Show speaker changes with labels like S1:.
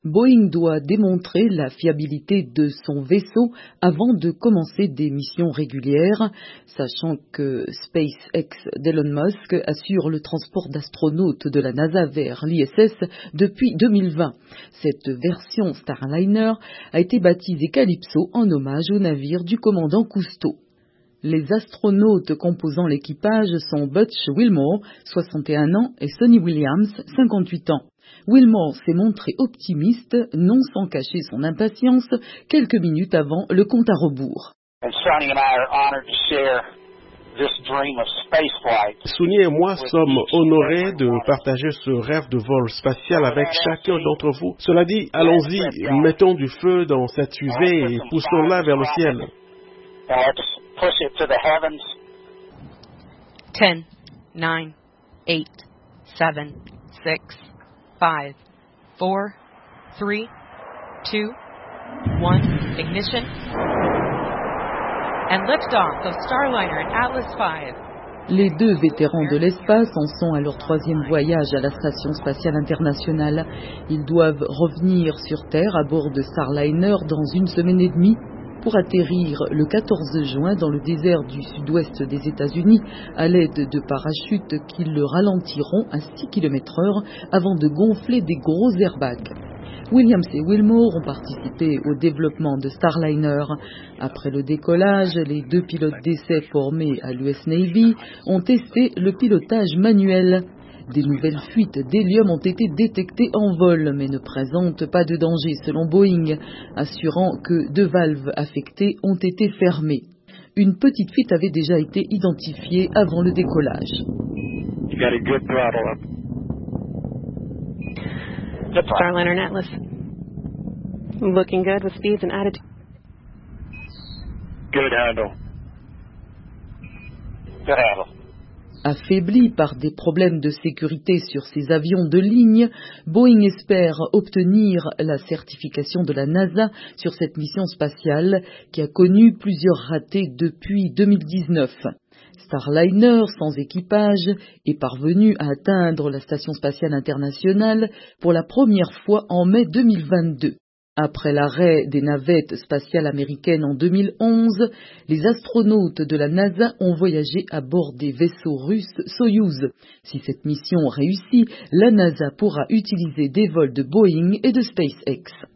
S1: Boeing doit démontrer la fiabilité de son vaisseau avant de commencer des missions régulières, sachant que SpaceX d'Elon Musk assure le transport d'astronautes de la NASA vers l'ISS depuis 2020. Cette version Starliner a été baptisée Calypso en hommage au navire du commandant Cousteau. Les astronautes composant l'équipage sont Butch Wilmore, 61 ans, et Sonny Williams, 58 ans. Wilmore s'est montré optimiste, non sans cacher son impatience, quelques minutes avant le compte à rebours.
S2: Sonny et moi sommes honorés de partager ce rêve de vol spatial avec chacun d'entre vous. Cela dit, allons-y, mettons du feu dans cette fusée et poussons-la vers le ciel.
S3: 10, 9, 8, 7, 6, 5, 4, 3, 2, 1, ignition, and liftoff of Starliner and Atlas V.
S1: Les deux vétérans de l'espace en sont à leur troisième voyage à la Station spatiale internationale. Ils doivent revenir sur Terre à bord de Starliner dans une semaine et demie pour atterrir le 14 juin dans le désert du sud-ouest des États-Unis à l'aide de parachutes qui le ralentiront à 6 km/h avant de gonfler des gros airbags. Williams et Wilmore ont participé au développement de Starliner. Après le décollage, les deux pilotes d'essai formés à l'US Navy ont testé le pilotage manuel. Des nouvelles fuites d'hélium ont été détectées en vol, mais ne présentent pas de danger selon Boeing, assurant que 2 valves affectées ont été fermées. Une petite fuite avait déjà été identifiée avant le décollage.
S4: Starliner and Atlas. Looking good with speeds and attitude.
S5: Good handle. Good handle.
S1: Affaibli par des problèmes de sécurité sur ses avions de ligne, Boeing espère obtenir la certification de la NASA sur cette mission spatiale qui a connu plusieurs ratés depuis 2019. Starliner, sans équipage, est parvenu à atteindre la Station spatiale internationale pour la première fois en mai 2022. Après l'arrêt des navettes spatiales américaines en 2011, les astronautes de la NASA ont voyagé à bord des vaisseaux russes Soyouz. Si cette mission réussit, la NASA pourra utiliser des vols de Boeing et de SpaceX.